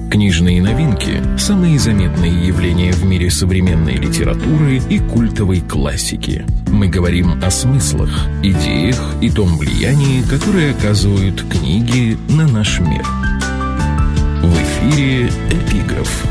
Книжные новинки – самые заметные явления в мире современной литературы и культовой классики. Мы говорим о смыслах, идеях и том влиянии, которое оказывают книги на наш мир. В эфире «Эпиграф».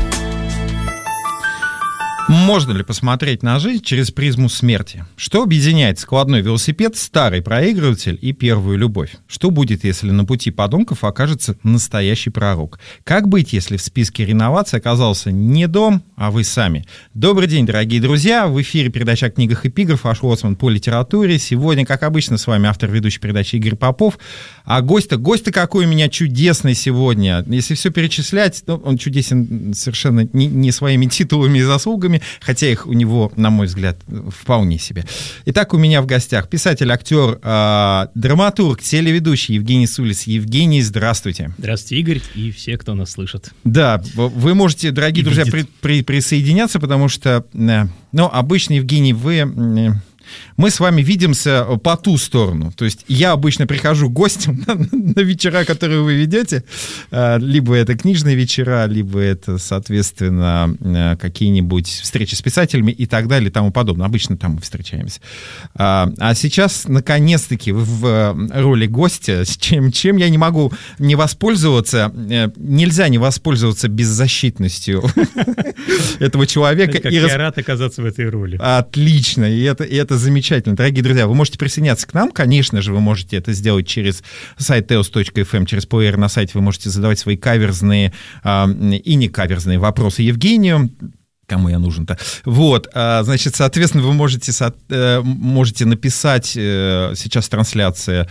Можно ли посмотреть на жизнь через призму смерти? Что объединяет складной велосипед, старый проигрыватель и первую любовь? Что будет, если на пути подонков окажется настоящий пророк? Как быть, если в списке реновации оказался не дом, а вы сами? Добрый день, дорогие друзья! В эфире передача о книгах «Эпиграф», ваш лоцман по литературе. Сегодня, как обычно, с вами автор ведущей передачи Игорь Попов. А гость какой у меня чудесный сегодня. Если все перечислять, он чудесен совершенно не своими титулами и заслугами, хотя их у него, на мой взгляд, вполне себе. Итак, у меня в гостях писатель, актер, драматург, телеведущий Евгений Сулис. Евгений, здравствуйте. Здравствуйте, Игорь, и все, кто нас слышит. Да, вы можете, дорогие друзья, присоединяться, потому что, обычно, Евгений, мы с вами видимся по ту сторону. То есть я обычно прихожу гостем на вечера, которые вы ведете. Либо это книжные вечера, либо это, соответственно, какие-нибудь встречи с писателями и так далее и тому подобное. Обычно там мы встречаемся. А сейчас, наконец-таки, в роли гостя, чем я не могу не воспользоваться, нельзя не воспользоваться беззащитностью этого человека. Я рад оказаться в этой роли. Отлично, и это замечательно. Дорогие друзья, вы можете присоединяться к нам. Конечно же, вы можете это сделать через сайт teos.fm, через плеер на сайте. Вы можете задавать свои каверзные и не каверзные вопросы Евгению. Кому я нужен-то? Вот, значит, соответственно, вы можете написать, сейчас трансляция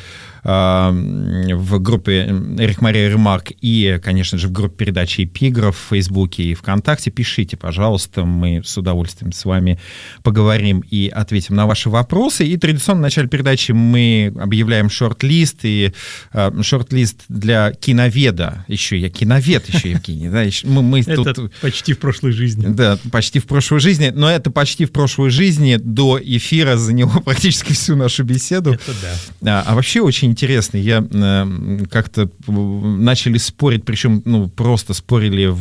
в группе Эрих Мария Ремарк и, конечно же, в группе передачи «Эпиграф» в Фейсбуке и ВКонтакте. Пишите, пожалуйста, мы с удовольствием с вами поговорим и ответим на ваши вопросы. И традиционно в начале передачи мы объявляем шорт-лист, и шорт-лист для киноведа. Я киновед еще, Евгений. Да? Это тут почти в прошлой жизни. Да, почти в прошлой жизни, но это почти в прошлой жизни, до эфира заняло практически всю нашу беседу. Это да. А вообще очень интересно, я как-то начали спорить, причем просто спорили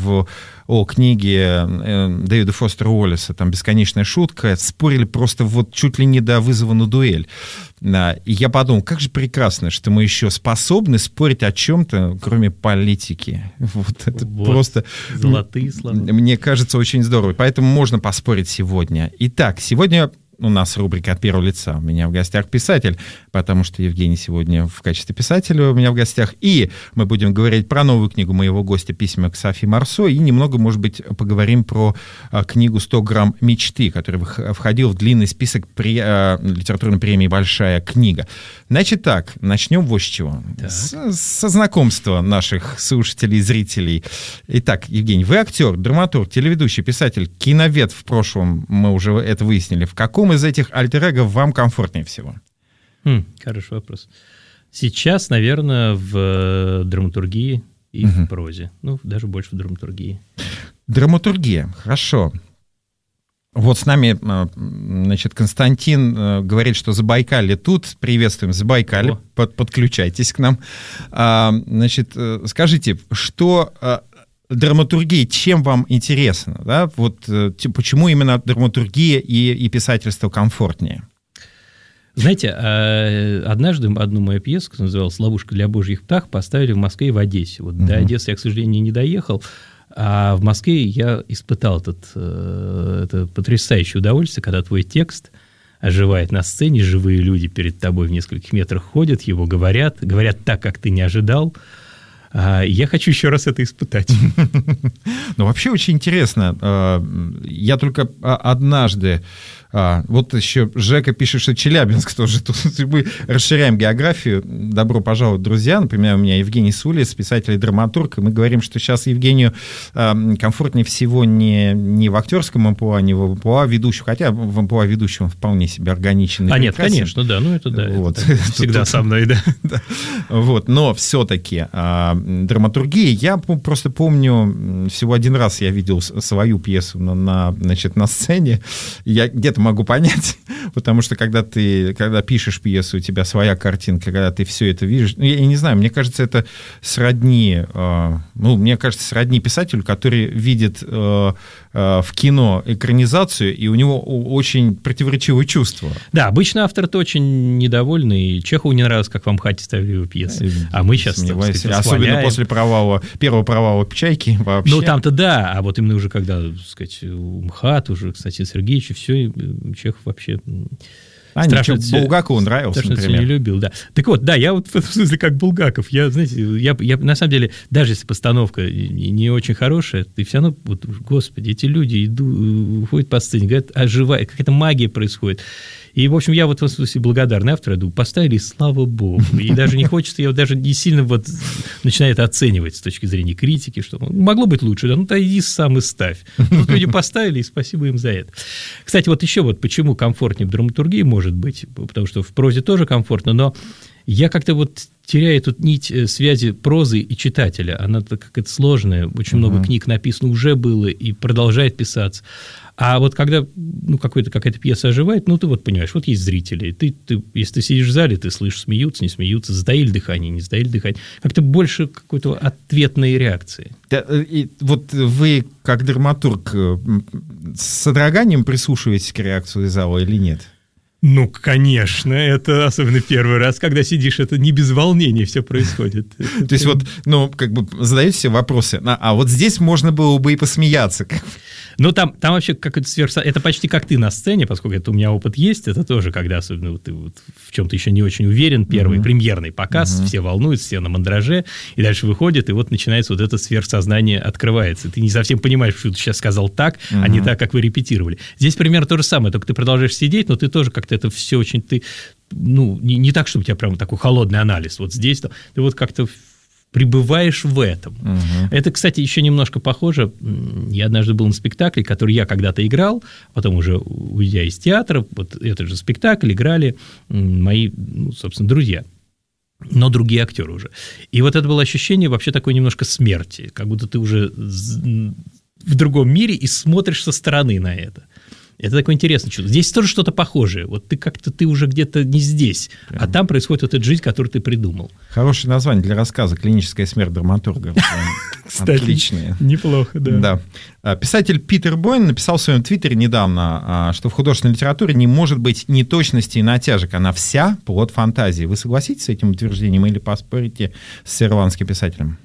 о книге Дэвида Фостера Уоллеса, там «Бесконечная шутка», спорили просто чуть ли не до вызова на дуэль. И я подумал, как же прекрасно, что мы еще способны спорить о чем-то, кроме политики. Это просто... Золотые слова. Мне кажется, очень здорово. Поэтому можно поспорить сегодня. Итак, сегодня у нас рубрика «От первого лица». У меня в гостях писатель, потому что Евгений сегодня в качестве писателя у меня в гостях. И мы будем говорить про новую книгу моего гостя «Письма к Софи Марсо». И немного, может быть, поговорим про книгу «100 грамм мечты», который входил в длинный список литературной премии «Большая книга». Значит так, начнем вот с чего. Со знакомства наших слушателей и зрителей. Итак, Евгений, вы актер, драматург, телеведущий, писатель, киновед в прошлом, мы уже это выяснили. В каком из этих альтер-эго вам комфортнее всего? Хороший вопрос. Сейчас, наверное, в драматургии и в прозе. Даже больше в драматургии. Драматургия, хорошо. Вот с нами, значит, Константин говорит, что Забайкалье тут. Приветствуем Забайкалье. Подключайтесь к нам. Значит, скажите, что... Драматургия, чем вам интересно? Да? Почему именно драматургия и писательство комфортнее? Знаете, однажды одну мою пьесу, которая называлась «Ловушка для божьих птах», поставили в Москве и в Одессе. До Одессы я, к сожалению, не доехал, а в Москве я испытал это потрясающее удовольствие, когда твой текст оживает на сцене, живые люди перед тобой в нескольких метрах ходят, его говорят так, как ты не ожидал. Я хочу еще раз это испытать. Вообще очень интересно. Я только однажды Вот еще Жека пишет, что Челябинск тоже тут. Мы расширяем географию. Добро пожаловать, друзья. Например, у меня Евгений Сулис, писатель и драматург. И мы говорим, что сейчас Евгению комфортнее всего не в актерском амплуа, не в амплуа ведущего. Хотя в амплуа ведущего он вполне себе органичен. Нет, конечно, да. Ну, это да. Вот. Это всегда со мной, да. Вот. Но все-таки драматургии. Я просто помню, всего один раз я видел свою пьесу на сцене. Я где-то могу понять, потому что когда пишешь пьесу, у тебя своя картинка, когда ты все это видишь, я не знаю, мне кажется, это сродни писателю, который видит в кино экранизацию, и у него очень противоречивые чувства. Да, обычно автор-то очень недовольный, и Чехову не нравилось, как в Амхате ставили его пьесы. А мы сейчас, так сказать, особенно после первого провала «Чайки» вообще. Ну, там-то да, а вот именно уже когда, так сказать, у МХАТ, уже, кстати, Сергеевич, и все, Чехов вообще... Булгакову нравился, например. Не любил, да. Так вот, да, я вот в этом смысле как Булгаков. Я на самом деле, даже если постановка не очень хорошая, ты все равно, вот, господи, эти люди уходят по сцене, говорят, оживай, какая-то магия происходит. И, в общем, я вот в этом смысле благодарный автору, я думаю, поставили, и слава богу. И даже не хочется, я даже не сильно вот начинаю это оценивать с точки зрения критики, что могло быть лучше, да, ну, то иди сам и ставь. Вот люди поставили, и спасибо им за это. Кстати, вот еще вот почему комфортнее в драматургии может быть, потому что в прозе тоже комфортно, но я как-то вот теряю тут нить связи прозы и читателя. Она какая-то сложная, очень много книг написано уже было и продолжает писаться. А вот когда какая-то пьеса оживает, ну, ты вот понимаешь, вот есть зрители, если ты сидишь в зале, ты слышишь, смеются, не смеются, затаили дыхание, не затаили дыхание. Как-то больше какой-то ответной реакции. Да, и вот вы, как драматург, с содроганием прислушиваетесь к реакции зала или нет? Ну, конечно, это особенно первый раз, когда сидишь, это не без волнения все происходит. То есть вот, задаете себе вопросы, а вот здесь можно было бы и посмеяться. Ну, там вообще какой-то это почти как ты на сцене, поскольку это у меня опыт есть, это тоже, когда особенно ты вот в чем-то еще не очень уверен, первый премьерный показ, все волнуются, все на мандраже, и дальше выходит, и вот начинается вот это сверхсознание открывается. Ты не совсем понимаешь, что ты сейчас сказал так, а не так, как вы репетировали. Здесь примерно то же самое, только ты продолжаешь сидеть, но ты тоже как-то это все очень... не так, чтобы у тебя прям такой холодный анализ. Вот здесь ты вот как-то пребываешь в этом. Это, кстати, еще немножко похоже. Я однажды был на спектакле, который я когда-то играл, потом уже уйдя из театра, вот этот же спектакль играли мои, собственно, друзья, но другие актеры уже. И вот это было ощущение вообще такой немножко смерти, как будто ты уже в другом мире и смотришь со стороны на это. Это такое интересное чувство. Здесь тоже что-то похожее. Вот ты уже где-то не здесь, а там происходит вот эта жизнь, которую ты придумал. Хорошее название для рассказа «Клиническая смерть драматурга». Кстати, отличное. Неплохо, да. Да. Писатель Питер Бойн написал в своем твиттере недавно, что в художественной литературе не может быть неточности и натяжек. Она вся плод фантазии. Вы согласитесь с этим утверждением или поспорите с ирландским писателем?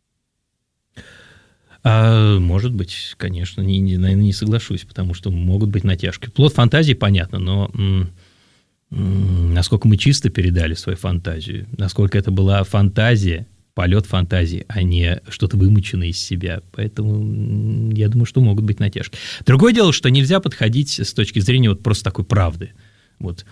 Может быть, конечно, наверное, не соглашусь, потому что могут быть натяжки. Плод фантазии, понятно, но насколько мы чисто передали свою фантазию, насколько это была фантазия, полет фантазии, а не что-то вымученное из себя. Поэтому я думаю, что могут быть натяжки. Другое дело, что нельзя подходить с точки зрения вот просто такой правды. Вот.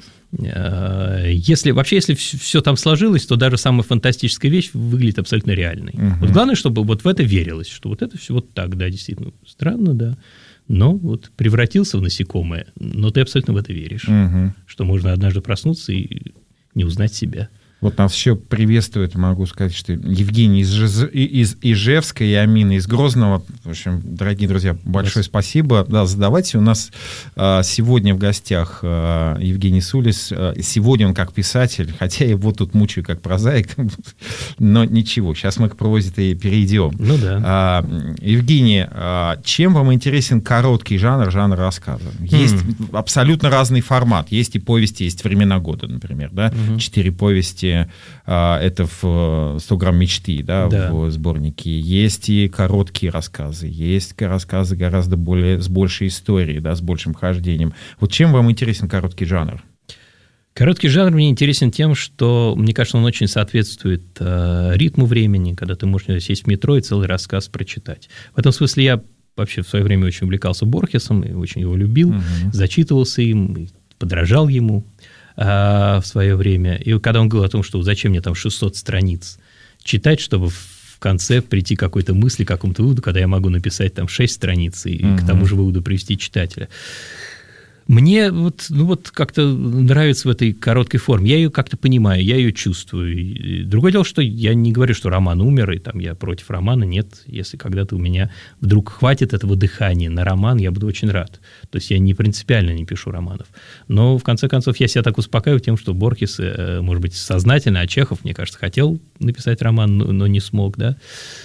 Если все там сложилось, то даже самая фантастическая вещь выглядит абсолютно реальной. Вот главное, чтобы вот в это верилось, что вот это все вот так, да, действительно странно, да, но вот превратился в насекомое, но ты абсолютно в это веришь, что можно однажды проснуться и не узнать себя. Вот нас еще приветствует, могу сказать, что Евгений из Ижевска и Амина из Грозного. В общем, дорогие друзья, большое спасибо. Да, задавайте. У нас сегодня в гостях Евгений Сулис. Сегодня он как писатель, хотя я его тут мучаю как прозаик, но ничего, сейчас мы к прозе и перейдем. Ну да. Евгений, чем вам интересен короткий жанр рассказа? Есть абсолютно разный формат. Есть и повести, есть «Времена года», например, да? 4 повести. Это в 100 грамм мечты, да, в сборнике. Есть и короткие рассказы, есть рассказы гораздо с большей историей, да, с большим хождением. Вот чем вам интересен короткий жанр? Короткий жанр мне интересен тем, что, мне кажется, он очень соответствует ритму времени, когда ты можешь сесть в метро и целый рассказ прочитать. В этом смысле я вообще в свое время очень увлекался Борхесом, и очень его любил, зачитывался им, подражал ему в свое время. И когда он говорил о том, что зачем мне там 600 страниц читать, чтобы в конце прийти к какой-то мысли, к какому-то выводу, когда я могу написать там 6 страниц и к тому же выводу привести читателя. Мне вот как-то нравится в этой короткой форме. Я ее как-то понимаю, я ее чувствую. И другое дело, что я не говорю, что роман умер, и там я против романа. Нет, если когда-то у меня вдруг хватит этого дыхания на роман, я буду очень рад. То есть я не принципиально не пишу романов. Но, в конце концов, я себя так успокаиваю тем, что Борхес, может быть, сознательно, а Чехов, мне кажется, хотел написать роман, но не смог, да.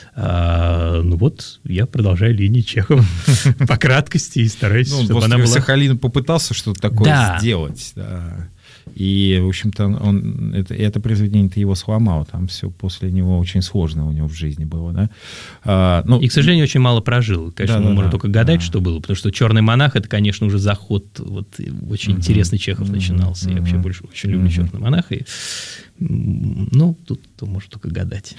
Вот я продолжаю линию Чехова по краткости и стараюсь, чтобы она была... Сахалин попытался что-то такое сделать, да. И, в общем-то, это произведение-то его сломало. Там все после него очень сложно у него в жизни было, да. И, к сожалению, очень мало прожил. Конечно, мы можем только гадать, что было, потому что «Черный монах» — это, конечно, уже заход, вот очень интересный Чехов начинался. Я вообще больше очень люблю «Черный монах», и тут можно только гадать.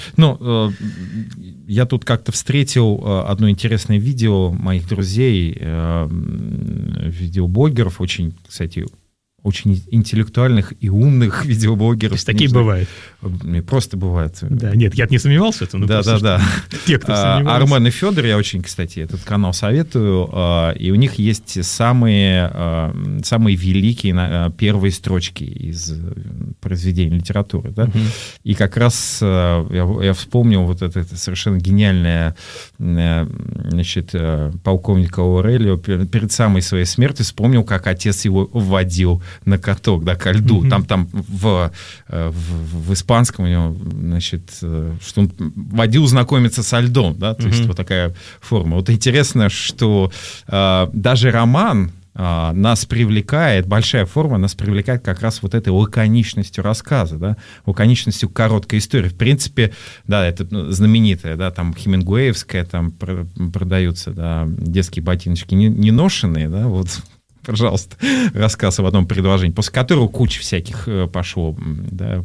Я тут как-то встретил одно интересное видео моих друзей, видеоблогеров, очень, кстати, очень интеллектуальных и умных видеоблогеров. То есть такие бывают? Просто бывают. Да, нет, я не сомневался в этом. Да. Те, кто сомневался. Армен и Федор, я очень, кстати, этот канал советую. И у них есть самые великие первые строчки из произведений литературы. Да? И как раз я вспомнил вот это совершенно гениальное, значит, полковника Аурелио перед самой своей смертью вспомнил, как отец его вводил на каток, да, ко льду. Там в испанском у него, значит, что он водил знакомиться со льдом, да, то есть вот такая форма. Вот интересно, что даже роман нас привлекает, большая форма нас привлекает как раз вот этой лаконичностью рассказа, да, лаконичностью короткой истории. В принципе, да, это знаменитая, да, там хемингуэевская, там продаются, да, детские ботиночки не ношенные, да, вот. Пожалуйста, рассказ об одном предложении, после которого куча всяких пошло, да,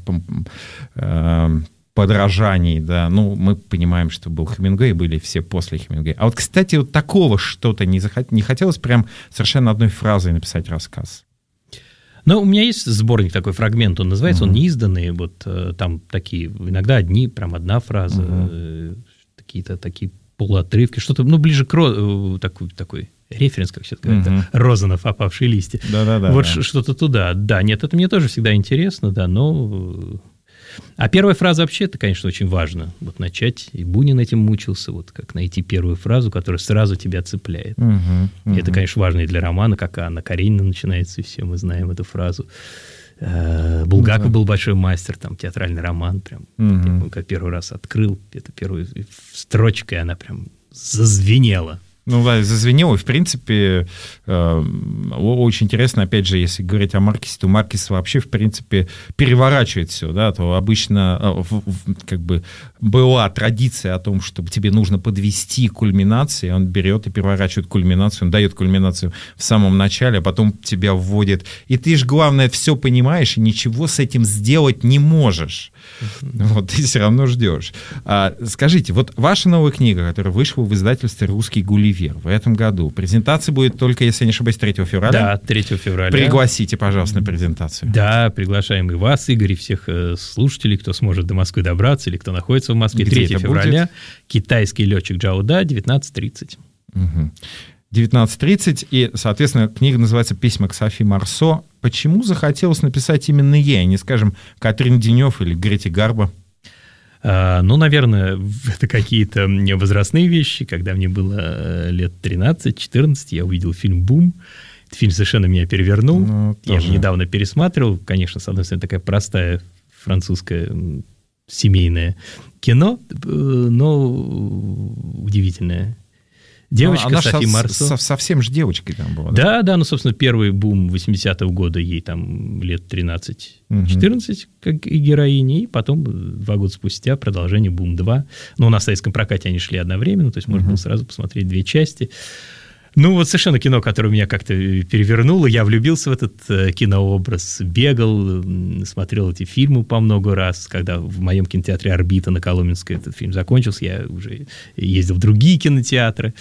подражаний, да, мы понимаем, что был Хемингуэй, были все после Хемингуэя. А вот, кстати, вот такого что-то не хотелось прям совершенно одной фразой написать рассказ. У меня есть сборник такой, фрагмент, он называется, он неизданный, вот там такие, иногда одна фраза, какие-то такие полуотрывки, что-то, ближе к такой референс, как сейчас говорят, Розанов, «Опавшие листья». Вот что-то туда. Да, нет, это мне тоже всегда интересно, да, но... А первая фраза вообще, это, конечно, очень важно. Вот начать, и Бунин этим мучился, вот как найти первую фразу, которая сразу тебя цепляет. И это, конечно, важно и для романа, как Анна Каренина начинается, и все мы знаем эту фразу. Булгаков был большой мастер, там, театральный роман, прям, я помню, как первый раз открыл, это первой строчкой, она прям зазвенела. Зазвенело, и, в принципе, очень интересно, опять же, если говорить о Маркесе, то Маркес вообще, в принципе, переворачивает все, да, то обычно как бы была традиция о том, что тебе нужно подвести к кульминации, он берет и переворачивает кульминацию, он дает кульминацию в самом начале, а потом тебя вводит, и ты же, главное, все понимаешь, и ничего с этим сделать не можешь. Вот, ты все равно ждешь. Скажите, вот ваша новая книга, которая вышла в издательстве «Русский Гулливер» в этом году, презентация будет только, если я не ошибаюсь, 3 февраля? Да, 3 февраля. Пригласите, пожалуйста, на презентацию. Да, приглашаем и вас, Игорь, и всех слушателей, кто сможет до Москвы добраться или кто находится в Москве. 3 февраля. Китайский летчик Джао Да, 19:30. 19:30, и, соответственно, книга называется «Письма к Софи Марсо». Почему захотелось написать именно ей, а не, скажем, Катрин Денев или Грете Гарбо? Наверное, это какие-то возрастные вещи. Когда мне было лет 13-14, я увидел фильм «Бум». Этот фильм совершенно меня перевернул. Я его недавно пересматривал. Конечно, с одной стороны, такая простая французское семейное кино, но удивительное. Девочка Софи Марсо. Совсем же девочкой там была. Да, собственно, первый «Бум» 80-го года, ей там лет 13-14, как и героине, и потом 2 года спустя продолжение «Бум 2». Но на советском прокате они шли одновременно, то есть можно было сразу посмотреть 2 части. Вот совершенно кино, которое меня как-то перевернуло. Я влюбился в этот кинообраз, бегал, смотрел эти фильмы по много раз. Когда в моем кинотеатре «Орбита» на Коломенской этот фильм закончился, я уже ездил в другие кинотеатры.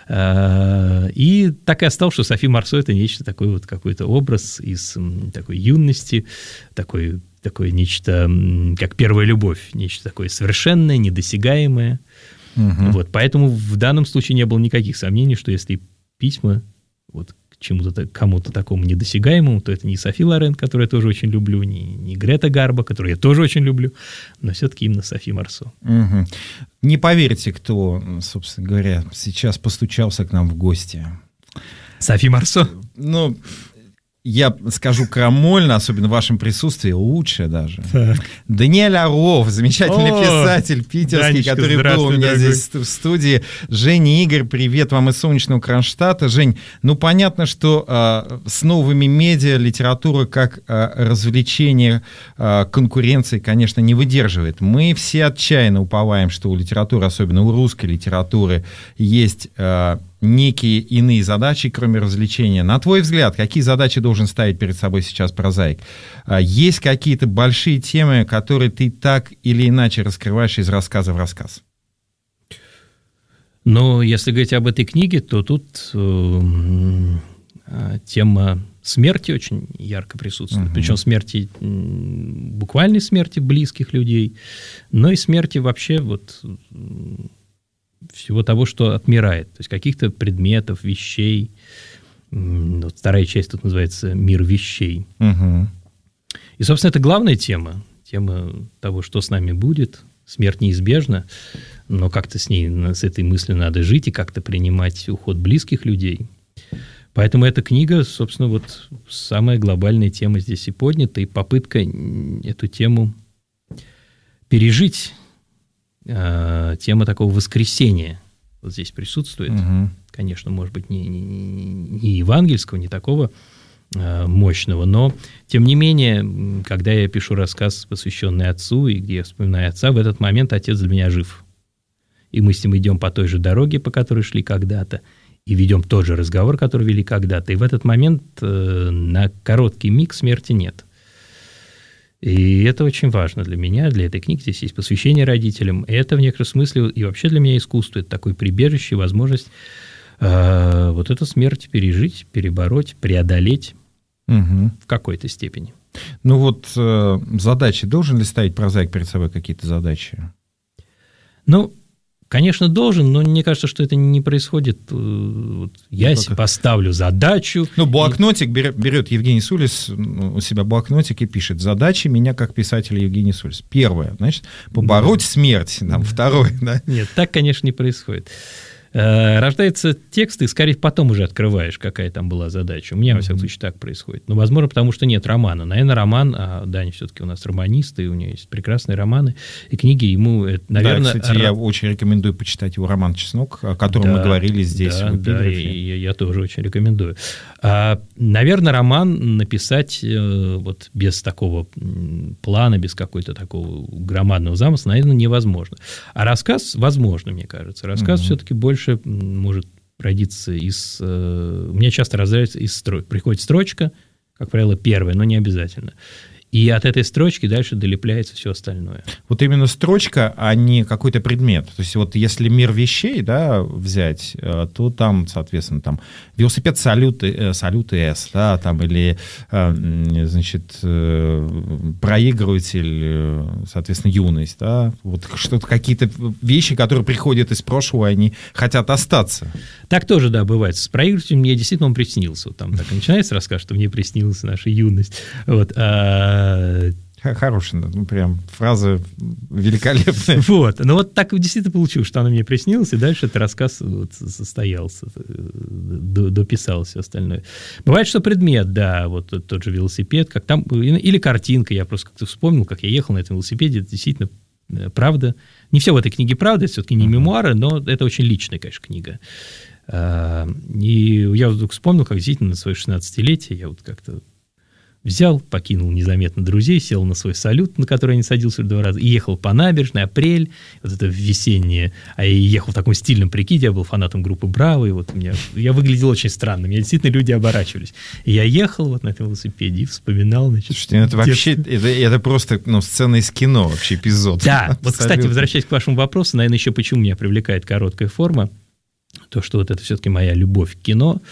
И так и осталось, что Софи Марсо — это нечто такое, вот какой-то образ из такой юности, такое нечто, как первая любовь, нечто такое совершенное, недосягаемое. Вот, поэтому в данном случае не было никаких сомнений, что если письма вот к чему-то, кому-то такому недосягаемому, то это не Софи Лорен, которую я тоже очень люблю, не Грета Гарбо, которую я тоже очень люблю, но все-таки именно Софи Марсо. Угу. Не поверите, кто, собственно говоря, сейчас постучался к нам в гости. Софи Марсо? Ну, я скажу крамольно, особенно в вашем присутствии, лучше даже. Так. Даниэль Орлов, замечательный писатель питерский, Данечка, который был у меня дорогой. здесь в студии. Женя, Игорь, привет вам из солнечного Кронштадта. Жень, ну понятно, что с новыми медиа литература как развлечение конкуренции, конечно, не выдерживает. Мы все отчаянно уповаем, что у литературы, особенно у русской литературы, есть некие иные задачи, кроме развлечения. На твой взгляд, какие задачи должен ставить перед собой сейчас прозаик? Есть какие-то большие темы, которые ты так или иначе раскрываешь из рассказа в рассказ? Но если говорить об этой книге, то тут тема смерти очень ярко присутствует. Причем смерти, буквальной смерти близких людей, но и смерти вообще вот всего того, что отмирает. То есть каких-то предметов, вещей. Вот вторая часть тут называется «Мир вещей». И, собственно, это главная тема. Тема того, что с нами будет. Смерть неизбежна, но как-то с этой мыслью надо жить и как-то принимать уход близких людей. Поэтому эта книга, собственно, вот самая глобальная тема здесь и поднята, и попытка эту тему пережить. Тема такого воскресения вот здесь присутствует. Конечно, может быть, не евангельского, не такого мощного, но, тем не менее, когда я пишу рассказ, посвященный отцу, и где я вспоминаю отца, в этот момент отец для меня жив. И мы с ним идем по той же дороге, по которой шли когда-то, и ведем тот же разговор, который вели когда-то. И в этот момент на короткий миг смерти нет. И это очень важно для меня, для этой книги. Здесь есть посвящение родителям. И это в некотором смысле и вообще для меня искусство. Это такое прибежище, возможность вот эту смерть пережить, перебороть, преодолеть в какой-то степени. Ну вот задачи. Должен ли ставить прозаик перед собой какие-то задачи? Ну, конечно, должен, но мне кажется, что это не происходит. Вот я себе поставлю задачу. Ну, блокнотик берет Евгений Сулис у себя блокнотик и пишет: задачи меня как писателя Евгений Сулис. Первое, значит, побороть смерть. Второе, да? Нет, так, конечно, не происходит. Рождается текст, и скорее потом уже открываешь, какая там была задача. У меня, во всяком случае, так происходит. Но, возможно, потому что нет романа. Наверное, роман, а Даня все-таки у нас романист, и у него есть прекрасные романы, и книги ему, наверное... Да, кстати, я очень рекомендую почитать его роман «Чеснок», о котором мы говорили здесь в эпиграфе. Да, я тоже очень рекомендую. Наверное, роман написать вот без такого плана, без какой-то такого громадного замысла, наверное, невозможно. А рассказ возможно, мне кажется. Рассказ все-таки больше может родиться из... У меня часто рождается из строк. Приходит строчка, как правило, первая, но не обязательно. И от этой строчки дальше долепляется все остальное. Вот именно строчка, а не какой-то предмет. То есть вот если мир вещей, да, взять, то там, соответственно, там велосипед Салют С, да, там, или, значит, проигрыватель, соответственно, Юность, да, вот что-то, какие-то вещи, которые приходят из прошлого, они хотят остаться. Так тоже, да, бывает. С проигрывателем мне действительно он приснился. Вот там так и начинается рассказ, что мне приснилась наша юность. Вот, хорошая, прям фраза великолепная. Вот, ну вот так действительно получилось, что она мне приснилась, и дальше этот рассказ вот состоялся, дописал все остальное. Бывает, что предмет, да, вот тот же велосипед, как там, или картинка, я просто как-то вспомнил, как я ехал на этом велосипеде, это действительно правда. Не все в этой книге правда, это все-таки не мемуары, но это очень личная, конечно, книга. И я вдруг вспомнил, как действительно на свое 16-летие я вот как-то взял, покинул незаметно друзей, сел на свой Салют, на который я не садился 2 раза, и ехал по набережной, апрель, вот это весеннее, а я ехал в таком стильном прикиде, я был фанатом группы «Браво», и вот я выглядел очень странно, меня действительно люди оборачивались. И я ехал вот на этом велосипеде и вспоминал, значит... Слушайте, это вообще, это просто, сцена из кино, вообще эпизод. Да, вот, кстати, возвращаясь к вашему вопросу, наверное, еще почему меня привлекает короткая форма, то, что вот это все-таки моя любовь к кино,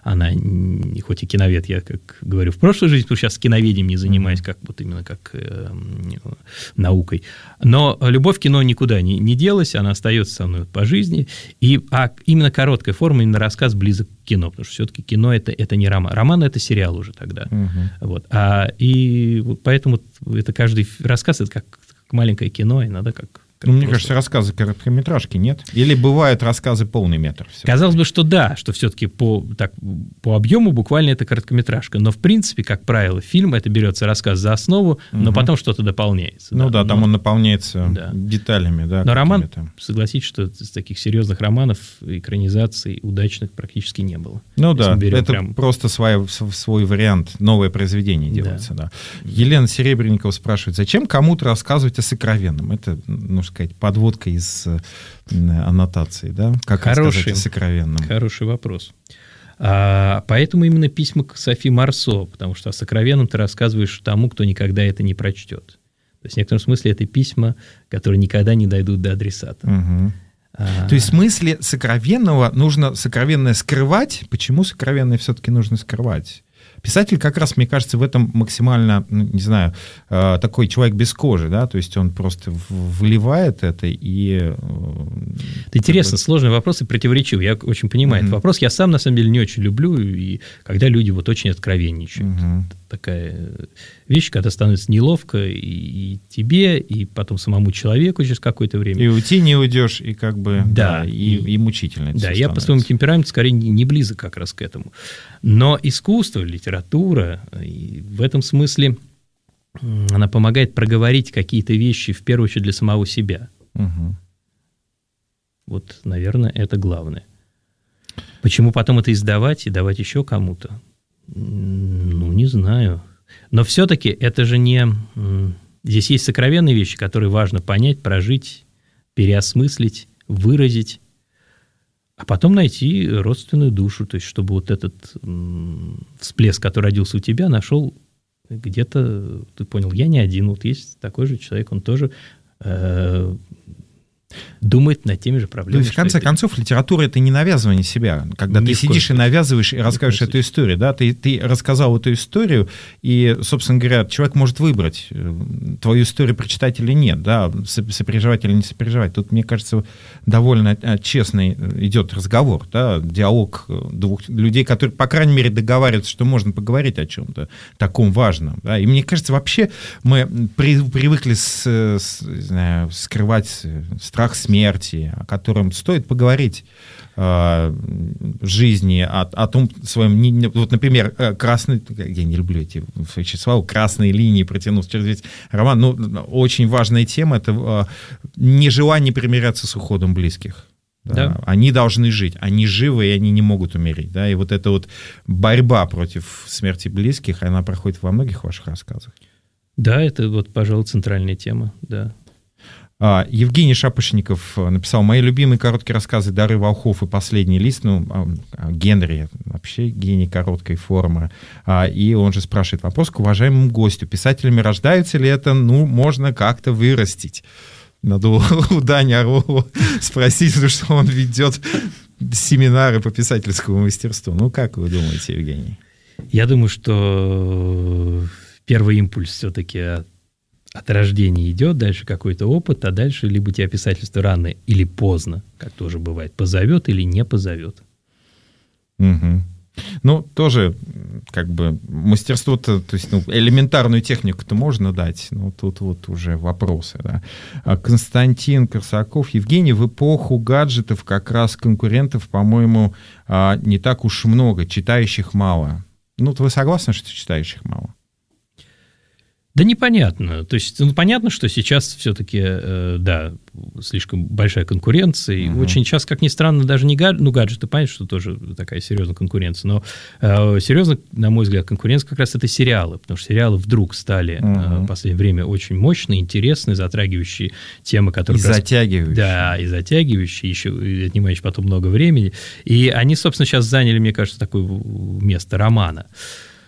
она, хоть и киновед, я как говорю, в прошлой жизни, потому что сейчас киноведением не занимаюсь, как вот именно как наукой. Но любовь к кино никуда не делась, она остается со мной по жизни. А именно короткая форма, именно рассказ близок к кино, потому что все-таки кино это не роман. Роман это сериал уже тогда. Вот. И поэтому это каждый рассказ это как маленькое кино, и надо как. Мне кажется, рассказы короткометражки нет? Или бывают рассказы полный метр? Казалось бы, что да, что все-таки по объему буквально это короткометражка. Но, в принципе, как правило, фильм, это берется рассказ за основу, но потом что-то дополняется. Ну да, там он наполняется деталями. Да, но роман, согласитесь, что из таких серьезных романов, экранизаций удачных практически не было. Ну да, это просто свой вариант, новое произведение делается. Да. Елена Серебренникова спрашивает, зачем кому-то рассказывать о сокровенном? Это, сказать, подводка из аннотации, да? Как рассказать о сокровенном? Хороший вопрос. Поэтому именно письма к Софи Марсо, потому что о сокровенном ты рассказываешь тому, кто никогда это не прочтет. То есть в некотором смысле это письма, которые никогда не дойдут до адресата. То есть в смысле сокровенного нужно сокровенное скрывать? Почему сокровенное все-таки нужно скрывать? Писатель как раз, мне кажется, в этом максимально, не знаю, такой человек без кожи, да, то есть он просто вливает это и... Это интересно, сложный вопрос и противоречивый, я очень понимаю этот вопрос. Я сам, на самом деле, не очень люблю, и когда люди вот очень откровенничают. Такая вещь, когда становится неловко и тебе, и потом самому человеку через какое-то время. И уйти не уйдешь, и как бы... Да, и мучительно. Да, я по своему темпераменту скорее не близок как раз к этому. Но искусство, литература, и в этом смысле она помогает проговорить какие-то вещи, в первую очередь, для самого себя. Вот, наверное, это главное. Почему потом это издавать и давать еще кому-то? Ну, не знаю. Но все-таки это же не... Здесь есть сокровенные вещи, которые важно понять, прожить, переосмыслить, выразить, а потом найти родственную душу, то есть чтобы вот этот всплеск, который родился у тебя, нашел где-то, ты понял, я не один, вот есть такой же человек, он тоже думает над теми же проблемами. То есть, в конце концов, литература — это не навязывание себя. Когда ты сидишь и навязываешь, и рассказываешь эту историю, да, ты рассказал эту историю, и, собственно говоря, человек может выбрать, твою историю прочитать или нет, да, сопереживать или не сопереживать. Тут, мне кажется, довольно честный идет разговор, да, диалог двух людей, которые, по крайней мере, договариваются, что можно поговорить о чем-то таком важном. Да. И мне кажется, вообще мы привыкли скрывать страх смерти, о котором стоит поговорить в жизни, о том своем... Вот, например, красный... Я не люблю эти слова, красные линии протянув через весь роман. Ну, очень важная тема — это нежелание примиряться с уходом близких. Да. Они должны жить, они живы, и они не могут умереть. Да? И вот эта вот борьба против смерти близких, она проходит во многих ваших рассказах. Да, это вот, пожалуй, центральная тема, да. Евгений Шапошников написал: «Мои любимые короткие рассказы «Дары волхвов» и «Последний лист». Ну, Генри вообще гений короткой формы. И он же спрашивает вопрос к уважаемому гостю: писателями рождаются ли это, можно как-то вырастить? Надо у Дани Орлова спросить, что он ведет семинары по писательскому мастерству. Ну, как вы думаете, Евгений? Я думаю, что первый импульс все-таки от рождения идет, дальше какой-то опыт, а дальше либо тебя писательство рано или поздно, как тоже бывает, позовет или не позовет. Ну, тоже, как бы, мастерство-то, то есть, элементарную технику-то можно дать, но тут вот уже вопросы, да. Константин Корсаков: Евгений, в эпоху гаджетов как раз конкурентов, по-моему, не так уж много, читающих мало. Ну, вы согласны, что читающих мало? Да непонятно. То есть, понятно, что сейчас все-таки, да, слишком большая конкуренция. И очень часто, как ни странно, даже не гаджеты, понятно, что тоже такая серьезная конкуренция. Но серьезно, на мой взгляд, конкуренция как раз это сериалы. Потому что сериалы вдруг стали в последнее время очень мощные, интересные, затрагивающие темы, которые... И затягивающие. Да, и затягивающие, еще и отнимающие потом много времени. И они, собственно, сейчас заняли, мне кажется, такое место романа.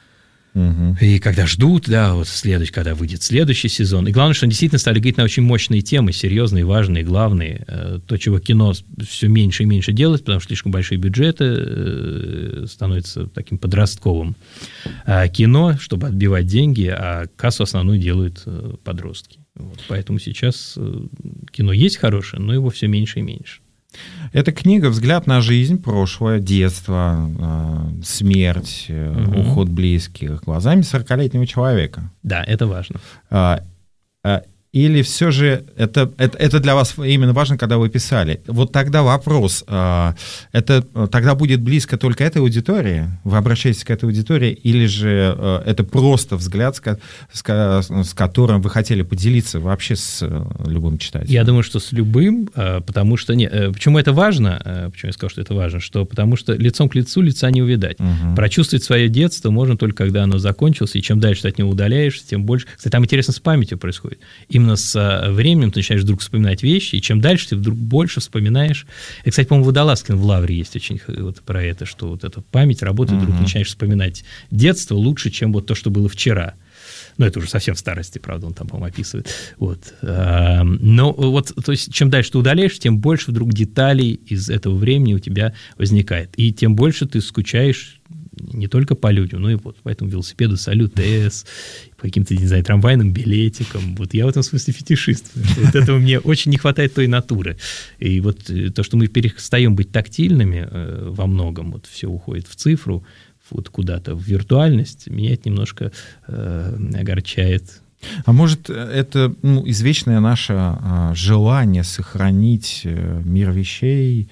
И когда ждут, да, вот когда выйдет следующий сезон. И главное, что они действительно стали говорить на очень мощные темы, серьезные, важные, главные. То, чего кино все меньше и меньше делает, потому что слишком большие бюджеты, становится таким подростковым. А кино, чтобы отбивать деньги, а кассу основную делают подростки. Вот. Поэтому сейчас кино есть хорошее, но его все меньше и меньше. Эта книга «Взгляд на жизнь, прошлое, детство, смерть, уход близких» глазами 40-летнего человека. Да, это важно. Или все же это для вас именно важно, когда вы писали? Вот тогда вопрос, это тогда будет близко только этой аудитории? Вы обращаетесь к этой аудитории? Или же это просто взгляд, с которым вы хотели поделиться вообще с любым читателем? Я думаю, что с любым, потому что... Почему это важно? Почему я сказал, что это важно? Потому что лицом к лицу лица не увидать. Прочувствовать свое детство можно только, когда оно закончилось, и чем дальше ты от него удаляешься, тем больше... Кстати, там интересно с памятью происходит. Именно с временем ты начинаешь вдруг вспоминать вещи, и чем дальше ты вдруг больше вспоминаешь. И, кстати, по-моему, Водолазкин в «Лавре» есть очень вот про это, что вот эта память работает, вдруг начинаешь вспоминать детство лучше, чем вот то, что было вчера. Ну, это уже совсем в старости, правда, он там, по-моему, описывает. Вот. Но вот, то есть, чем дальше ты удаляешь, тем больше вдруг деталей из этого времени у тебя возникает. И тем больше ты скучаешь не только по людям, но и вот по этому велосипеду «Салют С», по каким-то, не знаю, трамвайным билетикам. Вот я в этом смысле фетишист. Вот этого мне очень не хватает той натуры. И вот то, что мы перестаем быть тактильными во многом, вот все уходит в цифру, вот куда-то в виртуальность, меня это немножко огорчает. А может, это извечное наше желание сохранить мир вещей,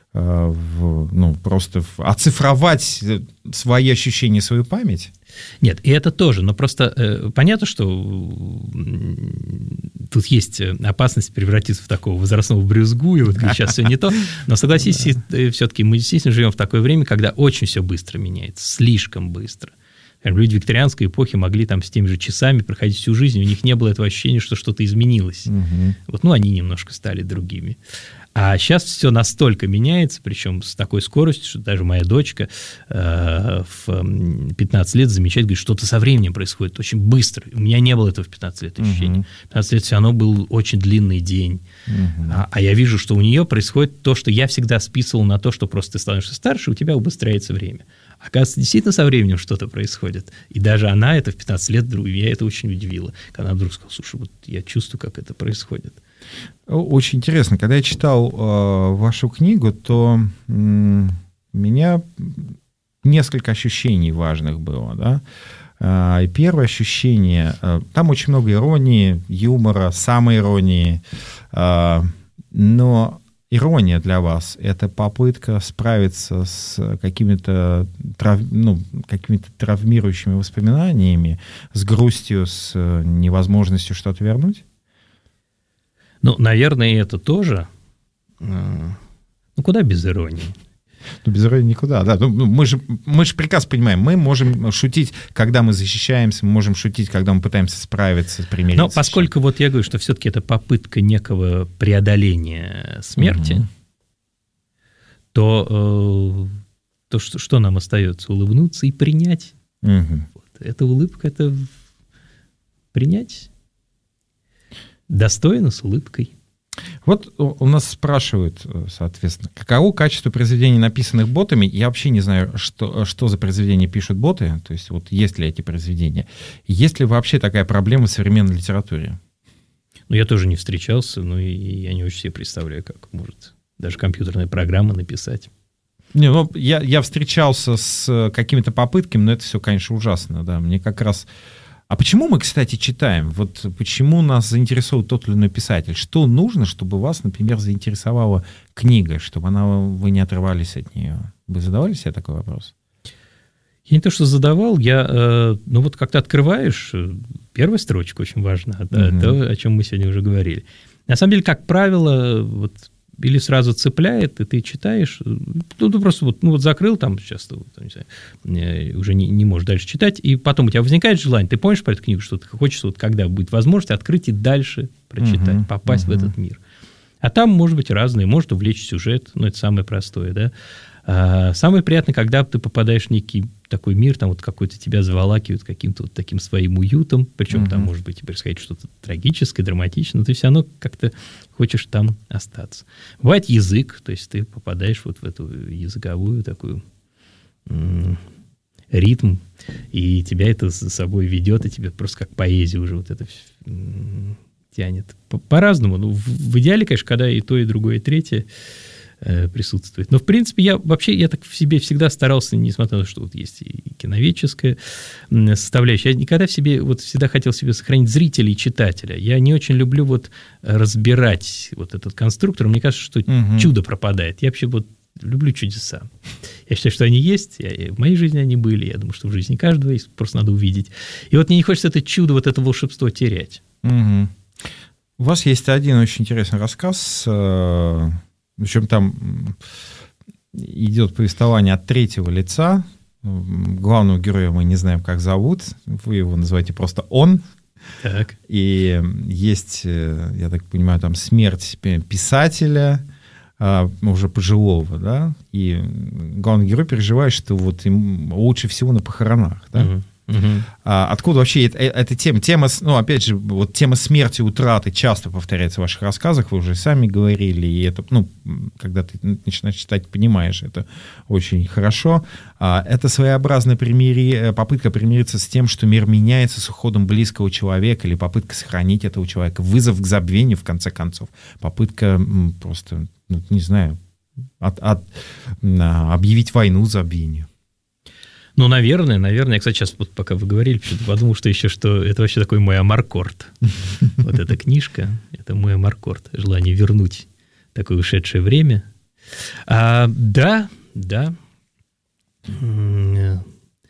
просто оцифровать свои ощущения, свою память? Нет, и это тоже, но просто понятно, что тут есть опасность превратиться в такого возрастного брюзгу, и вот сейчас все не то, но согласись, все-таки мы действительно живем в такое время, когда очень все быстро меняется, слишком быстро. Люди викторианской эпохи могли там с теми же часами проходить всю жизнь, у них не было этого ощущения, что что-то изменилось. Вот, они немножко стали другими. А сейчас все настолько меняется, причем с такой скоростью, что даже моя дочка в 15 лет замечает, говорит, что-то со временем происходит очень быстро. У меня не было этого в 15 лет ощущения. 15 лет все равно был очень длинный день. А я вижу, что у нее происходит то, что я всегда списывал на то, что просто ты становишься старше, у тебя убыстряется время. Оказывается, действительно со временем что-то происходит. И даже она это в 15 лет, меня это очень удивило. Когда она вдруг сказала, слушай, вот я чувствую, как это происходит. Очень интересно. Когда я читал вашу книгу, то у меня несколько ощущений важных было. Да? И первое ощущение, там очень много иронии, юмора, самоиронии, но ирония для вас — это попытка справиться с какими-то травмирующими воспоминаниями, с грустью, с невозможностью что-то вернуть? Наверное, это тоже. Куда без иронии? Без иронии никуда, да. Мы же прекрасно понимаем, мы можем шутить, когда мы защищаемся, мы можем шутить, когда мы пытаемся справиться, примириться. Но поскольку вот я говорю, что все-таки это попытка некого преодоления смерти, то что нам остается? Улыбнуться и принять. Вот. Эта улыбка — это принять. Достойно, с улыбкой. Вот у нас спрашивают, соответственно, каково качество произведений, написанных ботами. Я вообще не знаю, что за произведения пишут боты, то есть вот есть ли эти произведения. Есть ли вообще такая проблема в современной литературе? Я тоже не встречался, но и я не очень себе представляю, как может даже компьютерная программа написать. Я встречался с какими-то попытками, но это все, конечно, ужасно. Да. Мне как раз... А почему мы, кстати, читаем? Вот почему нас заинтересовал тот или иной писатель? Что нужно, чтобы вас, например, заинтересовала книга, чтобы вы не отрывались от нее? Вы задавали себе такой вопрос? Я не то, что задавал, вот как-то открываешь, первая строчка очень важна, то, о чем мы сегодня уже говорили. На самом деле, как правило, или сразу цепляет, и ты читаешь, ты просто закрыл, там сейчас уже не можешь дальше читать, и потом у тебя возникает желание, ты помнишь про эту книгу, что ты хочешь, когда будет возможность, открыть и дальше прочитать, попасть в этот мир. А там, может быть, разные, может увлечь сюжет, это самое простое, да. Самое приятное, когда ты попадаешь в некий такой мир, там вот какой-то тебя заволакивает каким-то вот таким своим уютом, причем там может быть и происходит что-то трагическое, драматичное, но ты все равно как-то хочешь там остаться. Бывает язык, то есть ты попадаешь вот в эту языковую такую ритм, и тебя это за собой ведет, и тебе просто как поэзия уже вот это тянет. По-разному. Ну, в идеале, конечно, когда и то, и другое, и третье присутствует. Но, в принципе, я так в себе всегда старался, несмотря на то, что вот есть и киноведческая составляющая, я никогда в себе, вот всегда хотел себе сохранить зрителя и читателя. Я не очень люблю вот разбирать вот этот конструктор. Мне кажется, что чудо пропадает. Я вообще вот люблю чудеса. Я считаю, что они есть, в моей жизни они были, я думаю, что в жизни каждого есть, просто надо увидеть. И вот мне не хочется это чудо, вот это волшебство терять. У вас есть один очень интересный рассказ, причем там идет повествование от третьего лица. Главного героя мы не знаем, как зовут. Вы его называете просто «он». Так. И есть, я так понимаю, там смерть писателя, уже пожилого, да, и главный герой переживает, что вот им лучше всего на похоронах, да. Откуда вообще эта тема, ну, опять же, вот тема смерти, утраты часто повторяется в ваших рассказах, вы уже сами говорили, и это, ну, когда ты начинаешь читать, понимаешь, это очень хорошо. Это своеобразная попытка примириться с тем, что мир меняется с уходом близкого человека, или попытка сохранить этого человека, вызов к забвению, в конце концов, попытка просто, ну, не знаю, объявить войну забвению. Ну, наверное. Я, кстати, сейчас, вот пока вы говорили, подумал, что это вообще такой мой амаркорд. Вот эта книжка, это мой амаркорд. Желание вернуть такое ушедшее время. Да. Ну,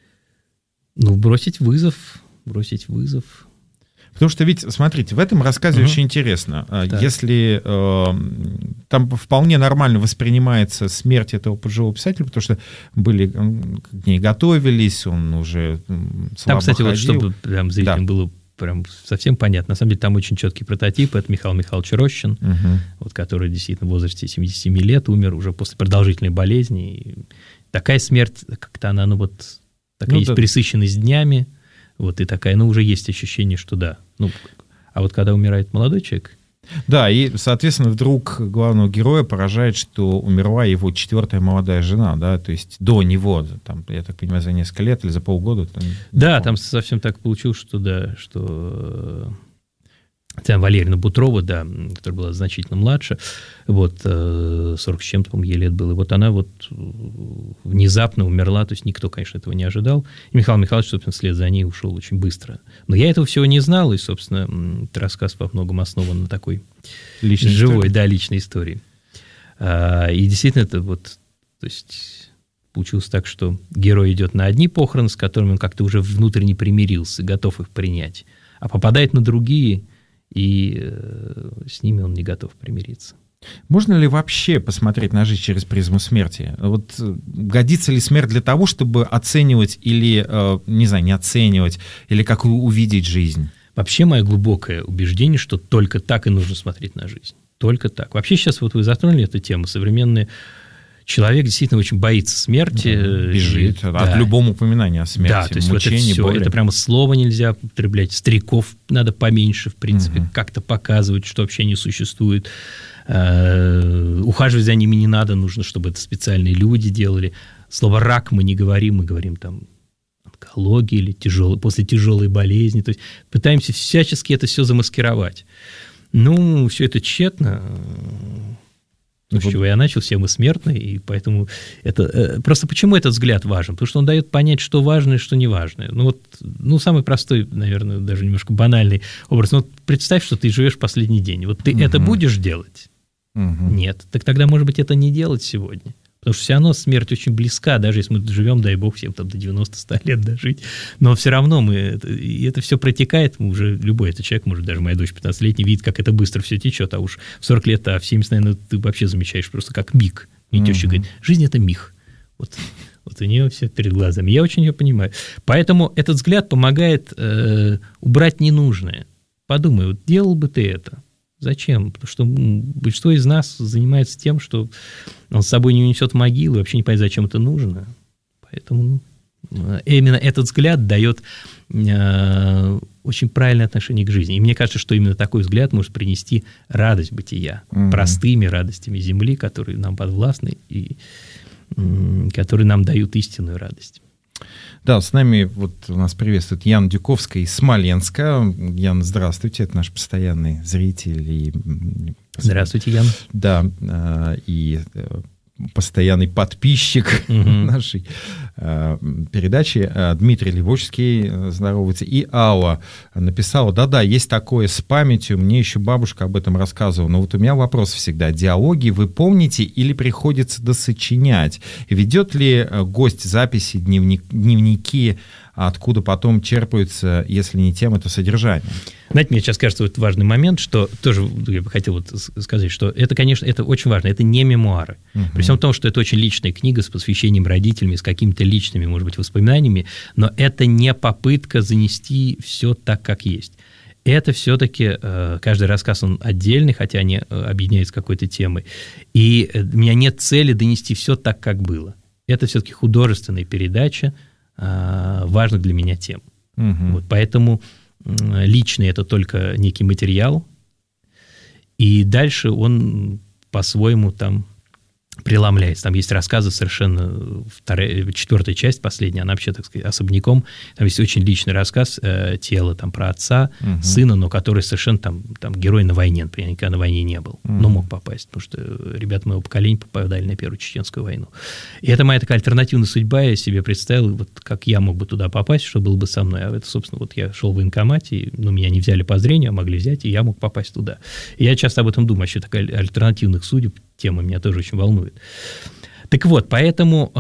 бросить вызов. Потому что ведь, смотрите, в этом рассказе очень интересно. Так. Если там вполне нормально воспринимается смерть этого пожилого писателя, потому что к ней готовились, он уже слабо там, кстати, ходил. Вот чтобы прям зрителям было прям совсем понятно, на самом деле там очень четкий прототип, это Михаил Михайлович Рощин, вот, который действительно в возрасте 77 лет умер уже после продолжительной болезни. И такая смерть, как-то она, такая есть пресыщенность днями, вот, и такая, уже есть ощущение, что да. А вот когда умирает молодой человек... Да, и, соответственно, вдруг главного героя поражает, что умерла его 4-я молодая жена, да, то есть до него, там, я так понимаю, за несколько лет или за полгода. Да, там совсем так получилось, что Валерина Бутрова, да, которая была значительно младше, 40 с чем-то, по-моему, ей лет было, и вот она внезапно умерла, то есть никто, конечно, этого не ожидал, и Михаил Михайлович, собственно, вслед за ней ушел очень быстро. Но я этого всего не знал, и, собственно, этот рассказ во многом основан на такой живой, личной истории. И действительно, это то есть получилось так, что герой идет на одни похороны, с которыми он как-то уже внутренне примирился, готов их принять, а попадает на другие, и с ними он не готов примириться. Можно ли вообще посмотреть на жизнь через призму смерти? Вот годится ли смерть для того, чтобы оценивать или, не знаю, не оценивать, или как увидеть жизнь? Вообще мое глубокое убеждение, что только так и нужно смотреть на жизнь. Только так. Вообще сейчас вы затронули эту тему. Современный человек действительно очень боится смерти. Бежит от любого упоминания о смерти. Да, то есть мучений, вот это прямо слово нельзя употреблять. Стариков надо поменьше, в принципе, как-то показывать, что вообще не существует. Ухаживать за ними не надо, нужно, чтобы это специальные люди делали. Слово «рак» мы не говорим, мы говорим там онкология или после тяжелой болезни. То есть пытаемся всячески это все замаскировать. Все это тщетно. С чего я начал, все мы смертны, и поэтому просто почему этот взгляд важен? Потому что он дает понять, что важно и что не важно. Самый простой, наверное, даже немножко банальный образ. Представь, что ты живешь последний день. Вот ты это будешь делать? Нет. Так тогда, может быть, это не делать сегодня. Потому что все равно смерть очень близка, даже если мы живем, дай бог, всем там до 90-100 лет дожить. Но все равно это все протекает, любой этот человек, может, даже моя дочь 15-летняя, видит, как это быстро все течет, а уж в 40 лет, а в 70, наверное, ты вообще замечаешь просто как миг. Мне теща говорит, жизнь — это миг. Вот у нее все перед глазами. Я очень ее понимаю. Поэтому этот взгляд помогает убрать ненужное. Подумай, делал бы ты это? Зачем? Потому что большинство из нас занимается тем, что он с собой не унесет в могилу, и вообще не понятно, зачем это нужно. Поэтому Именно этот взгляд дает очень правильное отношение к жизни. И мне кажется, что именно такой взгляд может принести радость бытия, простыми радостями земли, которые нам подвластны и которые нам дают истинную радость. Да, с нами вот у нас приветствует Яна Дюковская из Смоленска. Яна, здравствуйте, это наш постоянный зритель. Здравствуйте, Ян. Да, и постоянный подписчик нашей передачи. Дмитрий Левочский здоровается. И Алла написала: да-да, есть такое с памятью, мне еще бабушка об этом рассказывала. Но вот у меня вопрос всегда: диалоги вы помните или приходится досочинять? Ведет ли гость записи, дневники, откуда потом черпаются, если не тема, то содержание? Знаете, мне сейчас кажется вот важный момент, что тоже я бы хотел вот сказать, что это, конечно, это очень важно, это не мемуары. При всем том, что это очень личная книга с посвящением родителям, с какими-то личными, может быть, воспоминаниями, но это не попытка занести все так, как есть. Это все-таки каждый рассказ, он отдельный, хотя они объединяются какой-то темой. И у меня нет цели донести все так, как было. Это все-таки художественная передача важных для меня тем. Вот, поэтому личный – это только некий материал, и дальше он по-своему там преломляется. Там есть рассказы совершенно, четвертая часть, последняя, она вообще, так сказать, особняком. Там есть очень личный рассказ «Тело», там, про отца, сына, но который совершенно там герой на войне, например, я никогда на войне не был, но мог попасть, потому что ребята моего поколения попадали на Первую Чеченскую войну. И это моя такая альтернативная судьба, я себе представил, вот как я мог бы туда попасть, что было бы со мной. А это, собственно, вот я шел в военкомате, меня не взяли по зрению, а могли взять, и я мог попасть туда. И я часто об этом думаю, еще такая альтернативных судеб, тема меня тоже очень волнует. Так вот, поэтому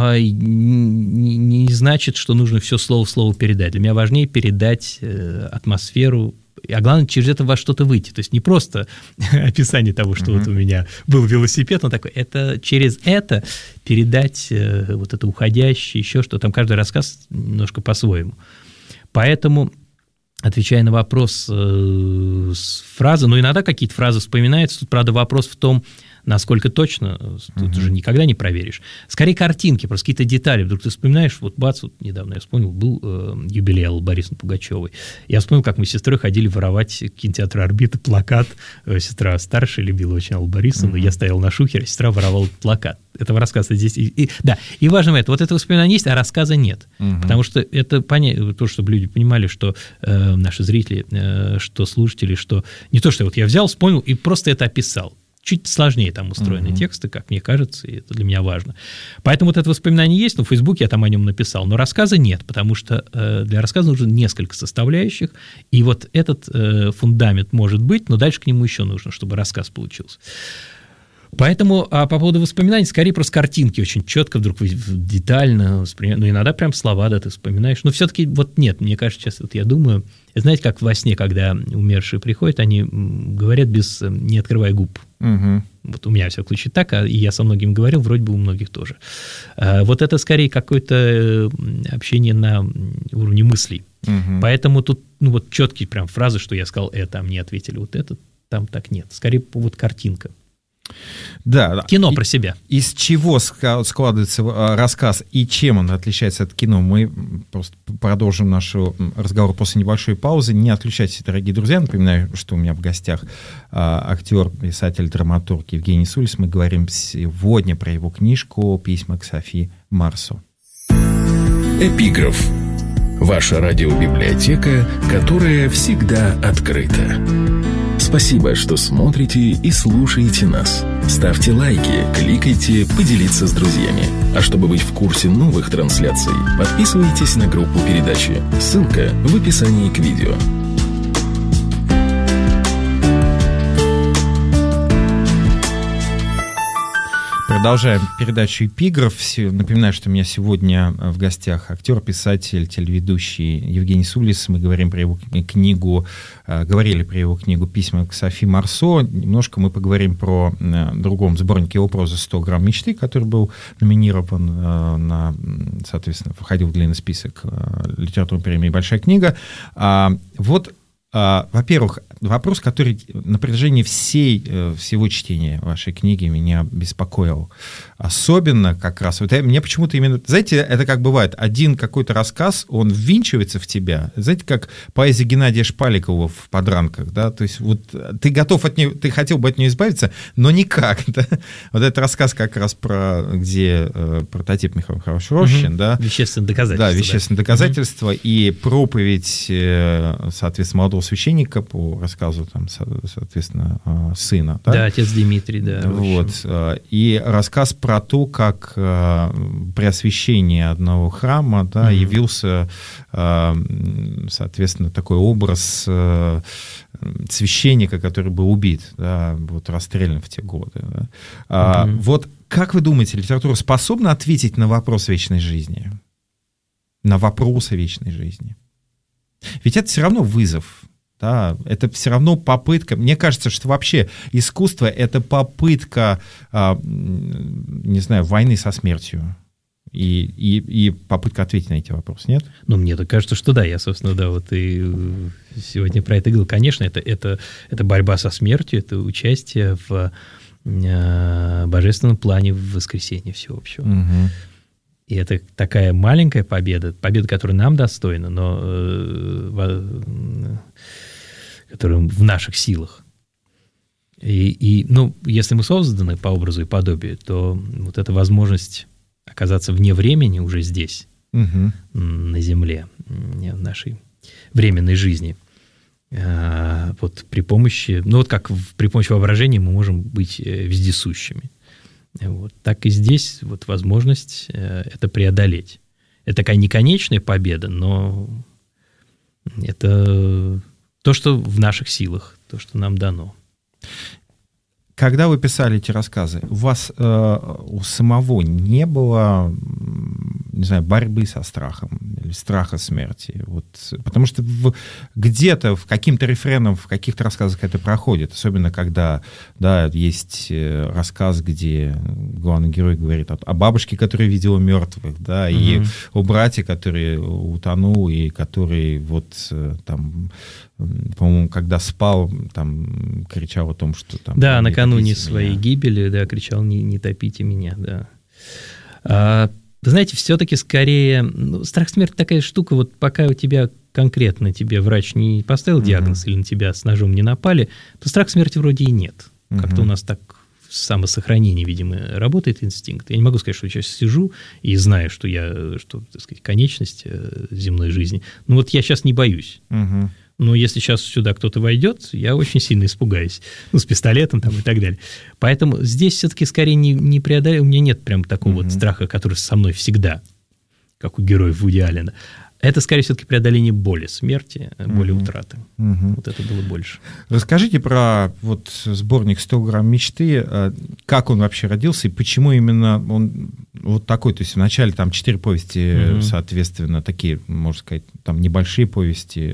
не значит, что нужно все слово в слово передать. Для меня важнее передать атмосферу, а главное, через это во что-то выйти. То есть не просто описание того, что вот у меня был велосипед, он такой, это через это передать вот это уходящее, еще что там каждый рассказ немножко по-своему. Поэтому, отвечая на вопрос с фразы, иногда какие-то фразы вспоминаются, тут, правда, вопрос в том, насколько точно, тут уже никогда не проверишь. Скорее картинки, просто какие-то детали. Вдруг ты вспоминаешь, вот бац, вот недавно я вспомнил, был юбилей Аллы Борисовны Пугачевой. Я вспомнил, как мы с сестрой ходили воровать в кинотеатр «Орбита» плакат. Сестра старшая любила очень Аллу Борисовну, я стоял на шухере, сестра воровала плакат. Этого рассказа здесь... Да, и важно это, вот это воспоминание есть, а рассказа нет. Потому что это то, чтобы люди понимали, что наши зрители, что слушатели, что не то, что вот я взял, вспомнил и просто это описал. Чуть сложнее там устроены тексты, как мне кажется, и это для меня важно. Поэтому вот это воспоминание есть, в Фейсбуке я там о нем написал, но рассказа нет, потому что для рассказа нужно несколько составляющих, и вот этот фундамент может быть, но дальше к нему еще нужно, чтобы рассказ получился. Поэтому по поводу воспоминаний, скорее просто картинки очень четко, вдруг детально воспринимаешь, иногда прям слова, да, ты вспоминаешь, но все-таки вот нет, мне кажется, сейчас вот я думаю, знаете, как во сне, когда умершие приходят, они говорят не открывая губ. Вот у меня, во всяком случае, так, и я со многими говорил, вроде бы у многих тоже. Вот это скорее какое-то общение на уровне мыслей. Поэтому тут вот четкие прям фразы, что я сказал это, а мне ответили вот это, там так нет. Скорее вот картинка. Да. Кино про себя. Из чего складывается рассказ и чем он отличается от кино? Мы просто продолжим наш разговор после небольшой паузы. Не отключайтесь, дорогие друзья. Напоминаю, что у меня в гостях актер, писатель, драматург Евгений Сулис. Мы говорим сегодня про его книжку «Письма к Софи Марсо». Эпиграф. Ваша радиобиблиотека, которая всегда открыта. Спасибо, что смотрите и слушаете нас. Ставьте лайки, кликайте, поделиться с друзьями. А чтобы быть в курсе новых трансляций, подписывайтесь на группу передачи. Ссылка в описании к видео. Продолжаем передачу «Эпиграф». Напоминаю, что у меня сегодня в гостях актер, писатель, телеведущий Евгений Сулис. Мы говорим про его книгу, говорили про его книгу «Письма к Софи Марсо». Немножко мы поговорим про другом сборнике его прозы «100 грамм мечты», который был номинирован соответственно, входил в длинный список литературной премии «Большая книга». Во-первых, вопрос, который на протяжении всего чтения вашей книги меня беспокоил. Особенно как раз, вот мне почему-то именно, знаете, это как бывает, один какой-то рассказ, он ввинчивается в тебя, знаете, как поэзия Геннадия Шпаликова в «Подранках», да, то есть вот ты готов от нее, ты хотел бы от нее избавиться, но никак, да? Вот этот рассказ как раз где прототип Михаил Михайлович Рощин, да. Вещественное доказательство. Да, вещественное доказательство и проповедь, соответственно, молодого священника по рассказу, там, соответственно, сына. Да, да, отец Дмитрий, да. Вот. И рассказ про то, как при освящении одного храма, да, явился, соответственно, такой образ священника, который был убит, да, вот расстрелян в те годы. Да. Вот как вы думаете, литература способна ответить на вопрос вечной жизни? На вопросы вечной жизни? Ведь это все равно вызов. Да, это все равно попытка. Мне кажется, что вообще искусство — это попытка, не знаю, войны со смертью. И попытка ответить на эти вопросы, нет? Ну, мне так кажется, что да. Я, собственно, да, вот и сегодня про это говорил. Конечно, это борьба со смертью, это участие в божественном плане в воскресенье всеобщего. Угу. И это такая маленькая победа, которая нам достойна, но которая в наших силах. И ну, если мы созданы по образу и подобию, то вот эта возможность оказаться вне времени уже здесь, на Земле, в нашей временной жизни, вот при помощи, ну вот как при помощи воображения мы можем быть вездесущими. Вот. Так и здесь вот возможность это преодолеть. Это такая неконечная победа, но это то, что в наших силах, то, что нам дано. Когда вы писали эти рассказы, у вас у самого не было, не знаю, борьбы со страхом или страха смерти? Вот, потому что где-то в каким-то рефренам, в каких-то рассказах это проходит, особенно когда, да, есть рассказ, где главный герой говорит о бабушке, которая видела мертвых, да, и о брате, который утонул, и который вот там, по-моему, когда спал, там кричал о том, что там... Да, накануне своей гибели, да, кричал: не топите меня, да. Вы знаете, все-таки скорее... Ну, страх смерти такая штука, вот пока у тебя конкретно тебе врач не поставил диагноз или на тебя с ножом не напали, то страх смерти вроде и нет. Как-то у нас так в самосохранении, видимо, работает инстинкт. Я не могу сказать, что я сейчас сижу и знаю, что так сказать, конечность земной жизни. Ну вот я сейчас не боюсь. Но если сейчас сюда кто-то войдет, я очень сильно испугаюсь. Ну, с пистолетом там и так далее. Поэтому здесь все-таки скорее не преодолеть. У меня нет прям такого вот страха, который со мной всегда, как у героев Вуди Аллена. Это, скорее, все-таки преодоление боли смерти, боли утраты. Вот это было больше. Расскажите про вот сборник «100 грамм мечты». Как он вообще родился и почему именно он вот такой? То есть вначале там 4 повести, соответственно, такие, можно сказать, там небольшие повести,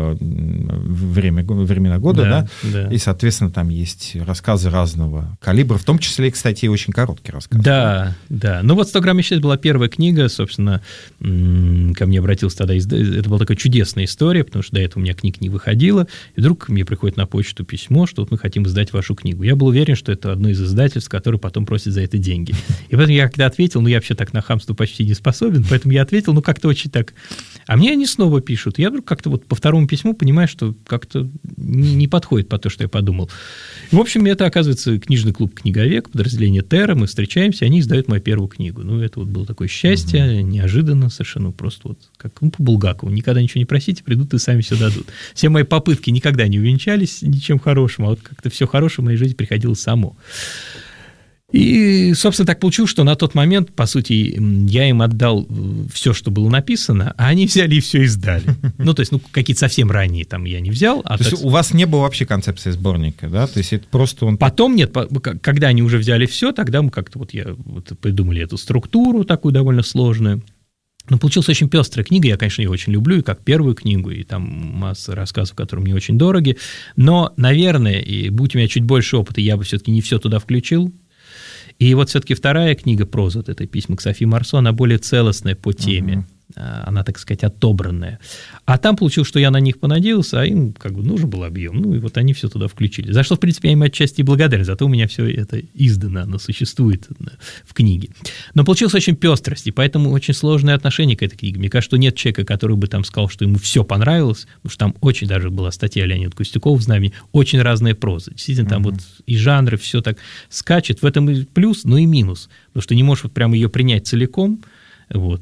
времена года, да? И, соответственно, там есть рассказы разного калибра, в том числе, кстати, и очень короткий рассказ. Да. Ну вот «100 грамм мечты» была первая книга, собственно, ко мне обратился тогда, это была такая чудесная история, потому что до этого у меня книг не выходило, и вдруг мне приходит на почту письмо, что вот мы хотим издать вашу книгу. Я был уверен, что это одно из издательств, которое потом просит за это деньги. И поэтому я когда ответил, я вообще так на хамство почти не способен, поэтому я ответил, как-то очень так. А мне они снова пишут. Я вдруг как-то вот по второму письму понимаю, что как-то не подходит под то, что я подумал. В общем, это, оказывается, книжный клуб «Книговек», подразделение «Терра», мы встречаемся, они издают мою первую книгу. Это вот было такое счастье, неожиданно совершенно, просто вот как по Булгакову. Никогда ничего не просите, придут и сами все дадут. Все мои попытки никогда не увенчались ничем хорошим, а вот как-то все хорошее в моей жизни приходило само. И, собственно, так получилось, что на тот момент, по сути, я им отдал все, что было написано, а они взяли и все издали. То есть, какие-то совсем ранние там я не взял. То есть у вас не было вообще концепции сборника, да? То есть это просто он... Потом нет, когда они уже взяли все, тогда мы как-то придумали эту структуру такую довольно сложную. Но получилась очень пестрая книга, я, конечно, ее очень люблю, и как первую книгу, и там масса рассказов, которые мне очень дороги. Но, наверное, и будь у меня чуть больше опыта, я бы все-таки не все туда включил. И вот все-таки вторая книга «Проза», вот это «Письма к Софи Марсо», она более целостная по теме. она, так сказать, отобранная. А там получилось, что я на них понадеялся, а им как бы нужен был объем. Ну, и вот они все туда включили. За что, в принципе, я им отчасти благодарен. Зато у меня все это издано, оно существует в книге. Но получилось очень пестрость, и поэтому очень сложное отношение к этой книге. Мне кажется, что нет человека, который бы там сказал, что ему все понравилось, потому что там очень даже была статья Леонида Костюкова в «Знамени», очень разная проза. Действительно, там вот и жанры, все так скачет. В этом и плюс, но и минус. Потому что не можешь вот прямо ее принять целиком. Вот,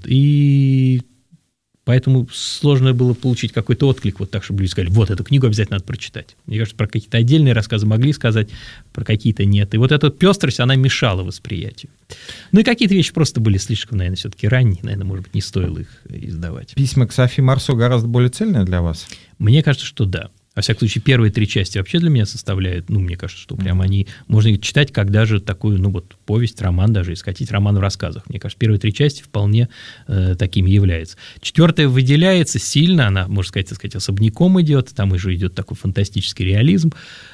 и поэтому сложно было получить какой-то отклик, вот так, чтобы люди сказали, вот, эту книгу обязательно надо прочитать. Мне кажется, про какие-то отдельные рассказы могли сказать, про какие-то нет. И вот эта пестрость, она мешала восприятию. Ну и какие-то вещи просто были слишком, наверное, все-таки ранние, наверное, может быть, не стоило их издавать. Письма к Софи Марсо гораздо более цельные для вас? Мне кажется, что да. Во всяком случае, первые 3 части вообще для меня составляют, ну, мне кажется, что прям они, можно их читать как даже такую, ну, вот, повесть, роман даже, искатить роман в рассказах. Мне кажется, первые 3 части вполне такими являются. 4-я выделяется сильно, она, можно сказать, так сказать, особняком идет, там уже идет такой фантастический реализм,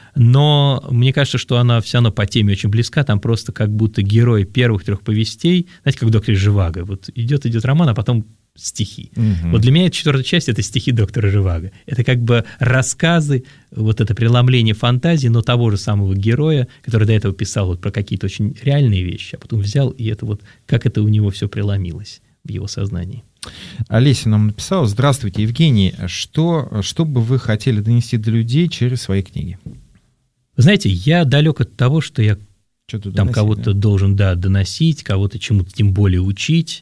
но мне кажется, что она все равно по теме очень близка, там просто как будто герой первых 3 повестей, знаете, как в «Докторе Живаго», вот идет роман, а потом стихи. Вот для меня эта 4-я часть — это стихи доктора Живаго. Это как бы рассказы, вот это преломление фантазии, но того же самого героя, который до этого писал вот про какие-то очень реальные вещи, а потом взял, и это вот, как это у него все преломилось в его сознании. Олеся нам написала: здравствуйте, Евгений, что бы вы хотели донести до людей через свои книги? Вы знаете, я далек от того, что я Что-то там кого-то должен, доносить, кого-то чему-то тем более учить.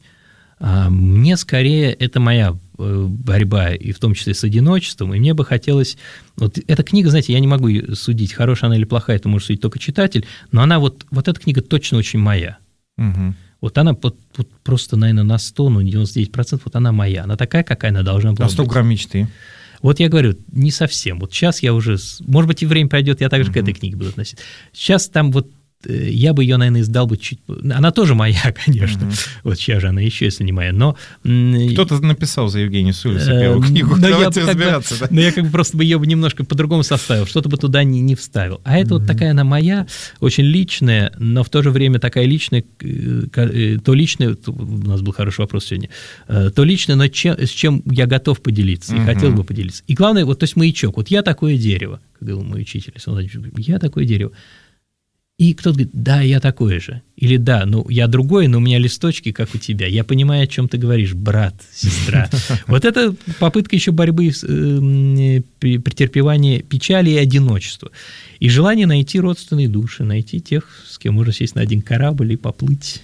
Мне скорее это моя борьба, и в том числе с одиночеством, и мне бы хотелось... Вот эта книга, знаете, я не могу судить, хорошая она или плохая, это может судить только читатель, но она вот эта книга точно очень моя. Вот она вот просто, наверное, на 100, 99%, вот она моя. Она такая, какая она должна была быть. 100 грамм мечты. Вот я говорю, не совсем. Вот сейчас я уже... Может быть, и время пройдет, я также к этой книге буду относиться. Сейчас там вот я бы ее, наверное, издал бы чуть... Она тоже моя, конечно. Вот чья же она еще, если не моя, но... Кто-то написал за Евгения Сулиса первую книгу. Давайте разбираться. Но я как бы просто бы ее немножко по-другому составил, что-то бы туда не вставил. А это вот такая она моя, очень личная, но в то же время такая личная, то личное... У нас был хороший вопрос сегодня. То личное, но с чем я готов поделиться и хотел бы поделиться. И главное, вот, то есть маячок. Вот я такое дерево, как говорил мой учитель, я такое дерево. И кто-то говорит, да, я такой же. Или да, ну, я другой, но у меня листочки, как у тебя. Я понимаю, о чем ты говоришь, брат, сестра. Вот это попытка еще борьбы, претерпевания печали и одиночества. И желание найти родственные души, найти тех, с кем можно сесть на один корабль и поплыть.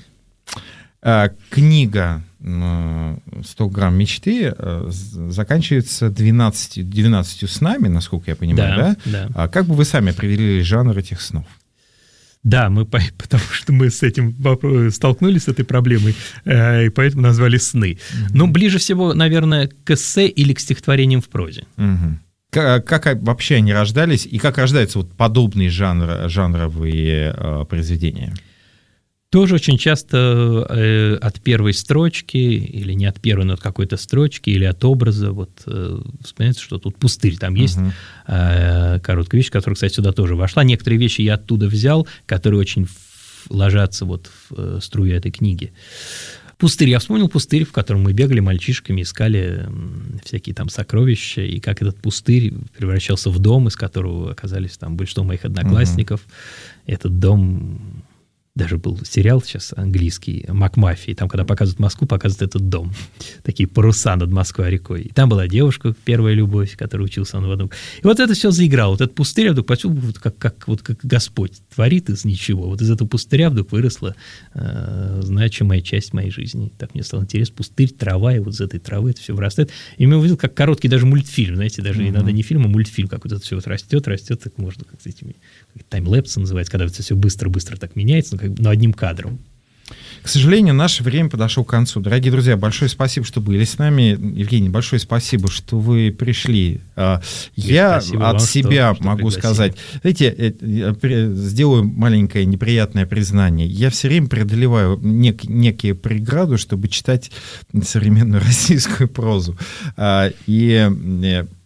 Книга «100 грамм мечты» заканчивается 12 снами, насколько я понимаю, да? Да. Как бы вы сами определили жанр этих снов? Да, потому что мы с этим столкнулись, с этой проблемой, и поэтому назвали «Сны». Но ближе всего, наверное, к эссе или к стихотворениям в прозе. Как вообще они рождались, и как рождаются вот подобные жанровые произведения? Тоже очень часто от первой строчки, или не от первой, но от какой-то строчки, или от образа, вот вспоминается, что тут пустырь, там есть короткая вещь, которая, кстати, сюда тоже вошла. Некоторые вещи я оттуда взял, которые очень ложатся вот в струю этой книги. Пустырь. Я вспомнил пустырь, в котором мы бегали мальчишками, искали всякие там сокровища, и как этот пустырь превращался в дом, из которого оказались там большинство моих одноклассников. Этот дом... Даже был сериал сейчас английский «Макмафия», там, когда показывают Москву, показывают этот дом. Такие паруса над Москвой-рекой. И там была девушка, первая любовь, которая учился он в одном. И вот это все заиграло. Вот этот пустырь, я вдруг почувствовал, как Господь творит из ничего. Вот из этого пустыря вдруг выросла значимая часть моей жизни. Так мне стало интересно. Пустырь, трава, и вот из этой травы это все вырастает. И я увидел, как короткий даже мультфильм, знаете, даже иногда не фильм, а мультфильм, как вот это все вот растет, так можно, как с этими, таймлэпсы называется, когда это все быстро-быстро так меняется, но одним кадром. К сожалению, наше время подошло к концу. Дорогие друзья, большое спасибо, что были с нами. Евгений, большое спасибо, что вы пришли. Я от себя могу сказать, знаете, сделаю маленькое неприятное признание. Я все время преодолеваю некие преграды, чтобы читать современную российскую прозу. И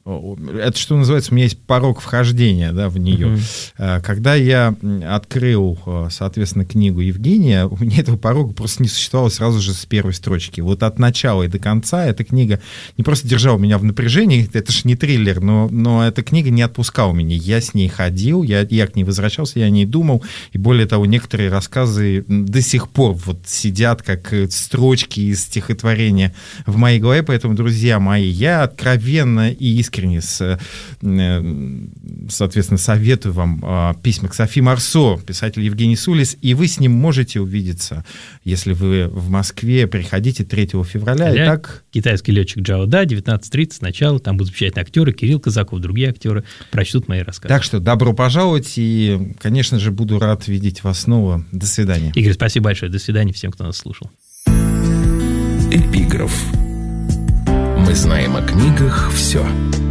это, что называется, у меня есть порог вхождения, да, в нее. Когда я открыл, соответственно, книгу Евгения, у меня этого порога просто не существовало сразу же с первой строчки. Вот от начала и до конца эта книга не просто держала меня в напряжении, это же не триллер, но эта книга не отпускала меня. Я с ней ходил, я к ней возвращался, я о ней думал, и более того, некоторые рассказы до сих пор вот сидят как строчки из стихотворения в моей голове, поэтому, друзья мои, я откровенно и искренне, соответственно, советую вам письма к Софи Марсо, писатель Евгений Сулис, и вы с ним можете увидеться, если вы в Москве, приходите 3 февраля. Итак, китайский летчик Джао Да, 19:30 сначала, там будут замечательные актеры, Кирилл Казаков, другие актеры прочтут мои рассказы. Так что добро пожаловать, и, конечно же, буду рад видеть вас снова. До свидания. Игорь, спасибо большое. До свидания всем, кто нас слушал. Эпиграф. Мы знаем о книгах все.